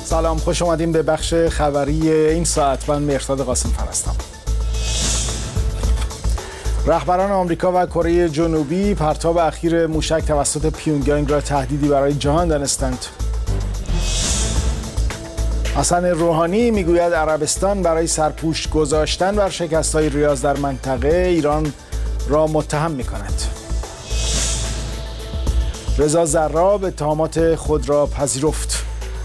سلام، خوش آمدیم به بخش خبری این ساعت. من مهرداد قاسم‌فر هستم. رهبران آمریکا و کره جنوبی پرتاب اخیر موشک توسط پیونگیانگ را تهدیدی برای جهان دانستند. حسن روحانی میگوید عربستان برای سرپوش گذاشتن بر شکست‌های ریاض در منطقه ایران را متهم می‌کند. رضا زراب اتهامات خود را پذیرفت.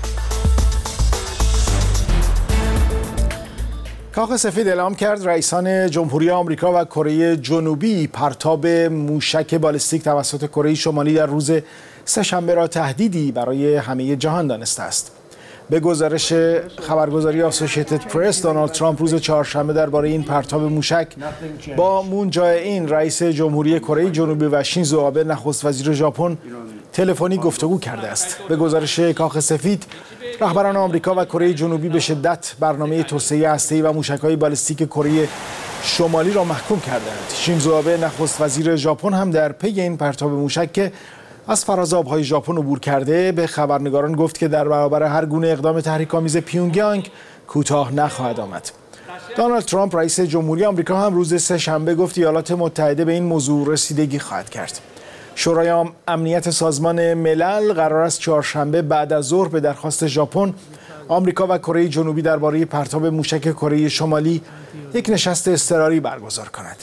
کاخ سفید اعلام کرد رئیسان جمهوری آمریکا و کره جنوبی پرتاب موشک بالستیک توسط کره شمالی در روز سه‌شنبه را تهدیدی برای همه جهان دانسته است. به گزارش خبرگزاری آسوشیتد پرس، دونالد ترامپ روز چهارشنبه درباره این پرتاب موشک با مون جائین رئیس جمهوری کره جنوبی و شینزو آبه نخست وزیر ژاپن تلفنی گفتگو کرده است. به گزارش کاخ سفید، رهبران آمریکا و کره جنوبی به شدت برنامه توسعه هسته‌ای و موشک‌های بالستیک کره شمالی را محکوم کردند. شینزو آبه نخست وزیر ژاپن هم در پی این پرتاب موشک که از فراز آب‌های ژاپن عبور کرده به خبرنگاران گفت که در برابر هر گونه اقدام تحریک‌آمیز پیونگیانگ کوتاه نخواهد آمد. دونالد ترامپ رئیس جمهوری آمریکا هم روز سه‌شنبه گفت ایالات متحده به این موضوع رسیدگی خواهد کرد. شورای امنیت سازمان ملل قرار است چهارشنبه بعد از ظهر به درخواست ژاپن، آمریکا و کره جنوبی درباره پرتاب موشک کره شمالی یک نشست اضطراری برگزار کند.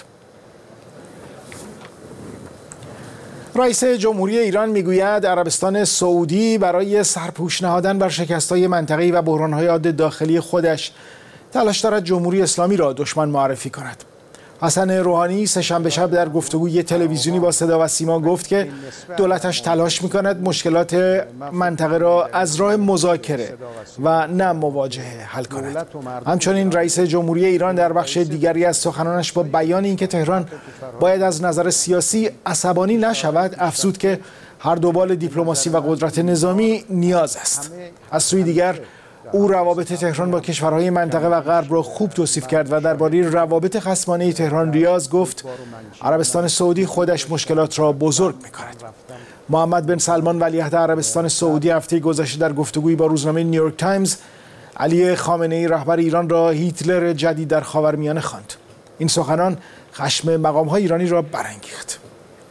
رئیس جمهوری ایران میگوید عربستان سعودی برای سرپوش نهادن بر شکست‌های منطقه‌ای و بحران‌های عادی داخلی خودش تلاش دارد جمهوری اسلامی را دشمن معرفی کند. حسن روحانی سه‌شنبه شب در گفتگوی تلویزیونی با صدا و سیما گفت که دولتش تلاش می‌کند مشکلات منطقه را از راه مذاکره و نه مواجهه حل کند. همچنین رئیس جمهوری ایران در بخش دیگری از سخنانش با بیان اینکه تهران باید از نظر سیاسی عصبانی نشود افزود که هر دو بال دیپلماسی و قدرت نظامی نیاز است. از سوی دیگر او روابط تهران با کشورهای منطقه و غرب را خوب توصیف کرد و درباره روابط خصمانه تهران ریاض گفت عربستان سعودی خودش مشکلات را بزرگ می‌کند. محمد بن سلمان ولیعهد عربستان سعودی هفته گذشته در گفتگویی با روزنامه نیویورک تایمز علی خامنه‌ای رهبر ایران را هیتلر جدید در خاورمیانه خواند. این سخنان خشم مقام‌های ایرانی را برانگیخت.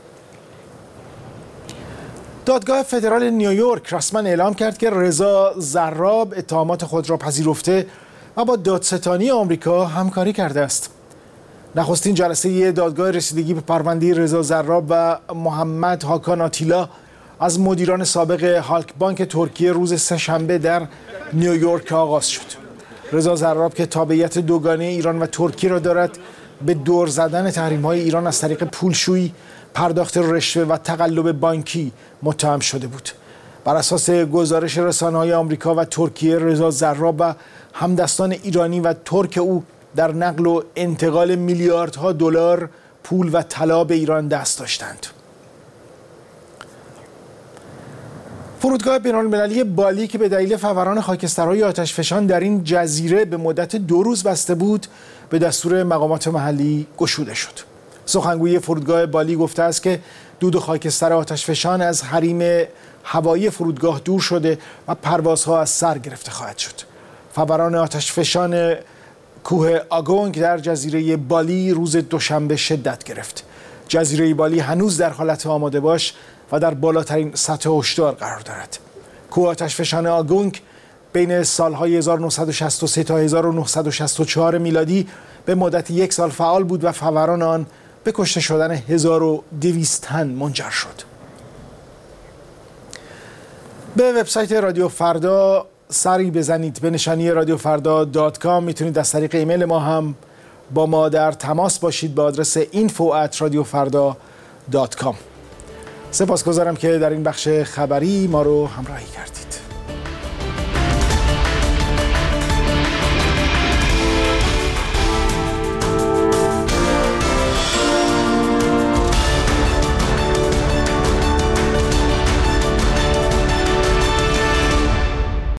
دادگاه فدرال نیویورک رسما اعلام کرد که رضا زراب اتهامات خود را پذیرفته و با دادستانی آمریکا همکاری کرده است. نخستین جلسه دادگاه رسیدگی به پرونده رضا زراب و محمد هاکان آتیلا از مدیران سابق هالک بانک ترکیه روز سه‌شنبه در نیویورک آغاز شد. رضا زراب که تابعیت دوگانه ایران و ترکیه را دارد، به دور زدن تحریم‌های ایران از طریق پولشویی، پرداخت رشوه و تقلب بانکی متهم شده بود. بر اساس گزارش رسانه‌های آمریکا و ترکیه، رضا زراب و همدستان ایرانی و ترک او در نقل و انتقال میلیاردها دلار پول و طلا به ایران دست داشتند. فرودگاه بین‌المللی بالی که به دلیل فوران خاکسترهای آتشفشان در این جزیره به مدت 2 روز بسته بود، به دستور مقامات محلی گشوده شد. سخنگوی فرودگاه بالی گفته است که دود و خاکستر آتشفشان از حریم هوایی فرودگاه دور شده و پروازها از سر گرفته خواهد شد. فوران آتشفشان کوه آگونگ در جزیره بالی روز دوشنبه شدت گرفت. جزیره بالی هنوز در حالت آماده باش و در بالاترین سطح هشدار قرار دارد. کوه آتشفشان آگونگ بین سالهای 1963 تا 1964 میلادی به مدت 1 سال فعال بود و فوران آن به کشته شدن 1200 تن منجر شد. به وبسایت رادیو فردا سری بزنید. به نشانی radiofrda.com میتونید از طریق ایمیل ما هم با ما در تماس باشید به آدرس info@radiofrda.com. سپاسگزارم که در این بخش خبری ما رو همراهی کردید.